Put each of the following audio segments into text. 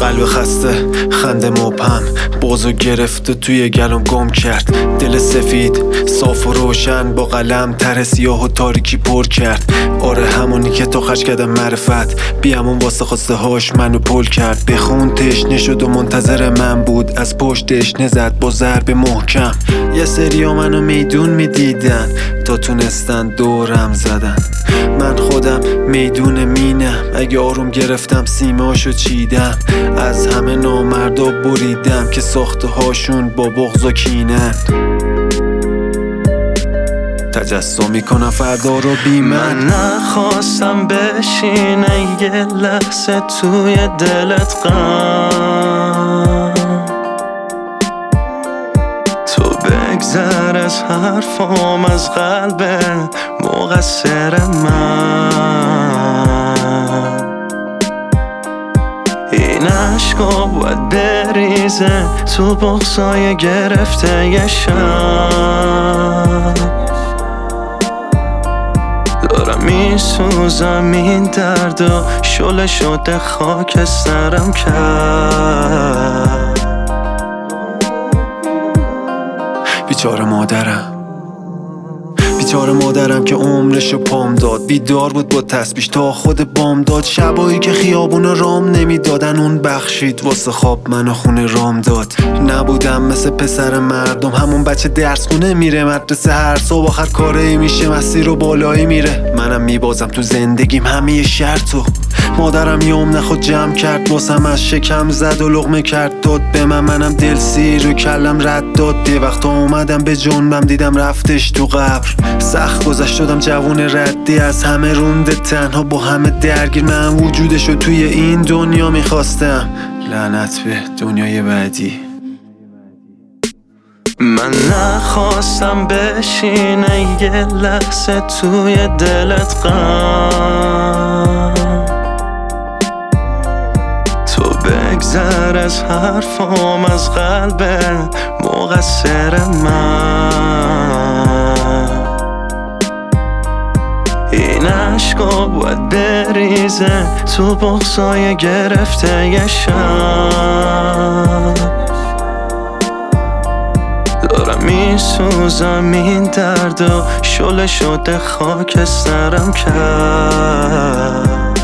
قلب خسته، خنده مبهم، بازو گرفته توی گلوم گم کرد. دل سفید، صاف و روشن، با قلم طرح سیاه و تاریکی پر کرد. آره همونی که تو خرج کردم معرفت، بیامون واسه خواسته هاش منو پل کرد. بخون تشنه شد و منتظر من بود، از پشت تشنه زد با ضرب محکم. یه سریا منو میدون میدیدن تا تونستن دورم زدن. من خودم میدون مینم، اگه آروم گرفتم سیمه‌هاشو چیدم. از همه نامردا بریدم که ساخته هاشون با بغض و کینن. تجسم میکنم فردا رو بی من نخواستم بشینه یه لحظه توی دلت غم، تو بگذر از حرفام، از قلب مقصر من. این عشقا باید بریزه تو بغضای گرفته یه شب. دارم میسوزم این درد و شله شده خاک سرم کرد. بیچاره مادرم که عمرشو پام داد. بیدار بود با تسبیح تا خود بام داد. شبایی که خیابون رام نمیدادن اون بخشید واسه خواب منو خونه رام داد. نبودم مثل پسر مردم، همون بچه درس خونه میره مدرسه، هر صبح آخر کاری میشه مسیر و بالایی میره. منم میبازم تو زندگیم همه شرطو. مادرم یوم نخود جمع کرد واسم، از شکم زد و لقمه کرد داد به من. منم دل سیر و کلم رد داد. یه وقتا اومدم به جنبم دیدم رفتش تو قبر. سخت گذشت شدم جوون ردی، از همه رونده تنها با همه درگیر. من وجودشو توی این دنیا میخواستم، لعنت به دنیای بعدی. من نخواستم بشینه یه لحظه توی دلت غم، تو بگذر از حرفام، از قلب مقصر من. این عشقا باید بریزه تو بغضای گرفته یه شب. دارم میسوزم این درد و شله شده خاک سرم کرد.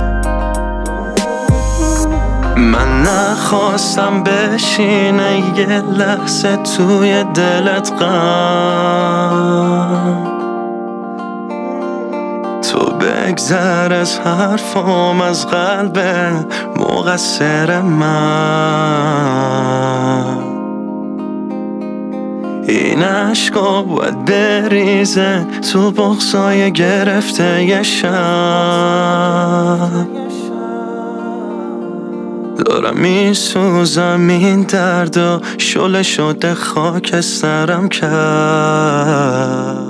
من نخواستم بشینه یه لحظه توی دلت غم، تو بگذر از حرفام، از قلب مقصر من. این عشقا باید بریزه تو بغضای گرفته یه شب. دارم میسوزم این درد و شله شده خاک سرم کرد.